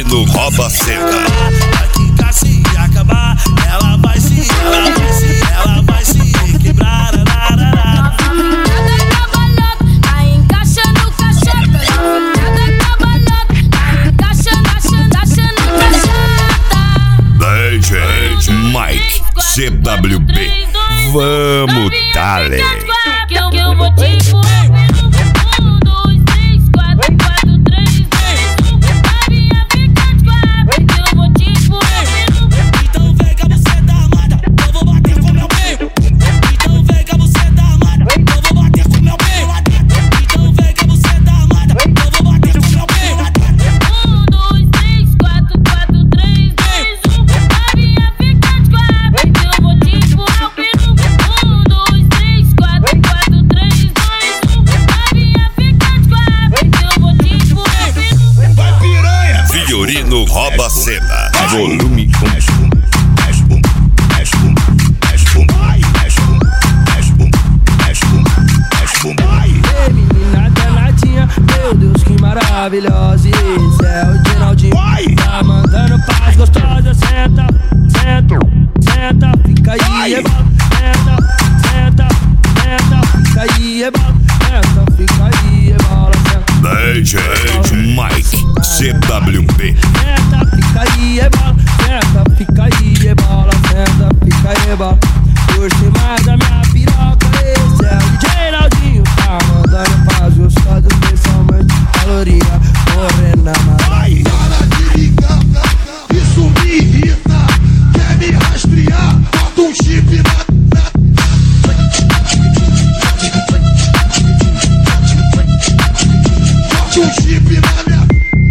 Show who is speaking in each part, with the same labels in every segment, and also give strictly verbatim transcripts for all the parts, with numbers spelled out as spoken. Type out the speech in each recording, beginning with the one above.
Speaker 1: Fiorino rouba cena.
Speaker 2: Vai quicar se acabar, ela vai se, ela vai se, ela vai se quebrar.
Speaker 1: D J Mike C W B, vamos dale.
Speaker 3: Que eu, que eu vou te empurrar pelo um, dois, três, quatro, quatro, três, dois, um. A minha fica de quatro, que eu vou te empurrar pelo um.
Speaker 2: Então vem que você tá armada, eu vou bater com meu peito. Então vem que você tá armada, eu vou bater com meu peito. Então vem que você tá armada, eu vou bater com meu peito.
Speaker 3: Um, dois, três, quatro, quatro, três, dois, um. A minha fica de quatro, que eu vou te empurrar pelo um. Um, dois, três, quatro, quatro, três, dois, um. A minha fica de quatro, que eu vou te empurrar pelo um.
Speaker 1: Vai piranha. Fiorino rouba cena. Volume com
Speaker 4: Ei, menina danadinha, meu Deus que maravilhosa. Esse é o Geraldinho, tá mandando paz gostosa. Senta, senta, senta, fica aí, é bom. Senta, senta, senta, fica aí, é bom. Senta, fica aí, é bola, senta.
Speaker 1: D J Mike C W B.
Speaker 4: Senta, fica aí, é bola. Senta, fica aí, é bola. Senta, fica aí, é bola. Por cima da minha piroca, esse é o Geraldinho, tá mandando paz gostosa, especialmente caloria morena,
Speaker 5: Ai, para de ligar, isso me irrita. Quer me rastrear? Bota um chip na... Bota um chip na minha...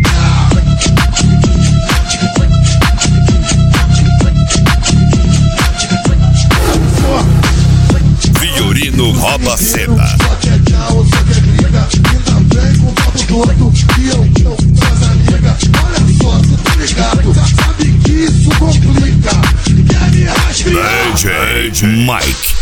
Speaker 1: Fiorino rouba cena.
Speaker 5: Só que é tchau, só que é briga. E também com o voto do outro. E eu, eu, suas amigas. Olha só, cê tá ligado. Sabe que isso complica. Quer me rastrear?
Speaker 1: D J Mike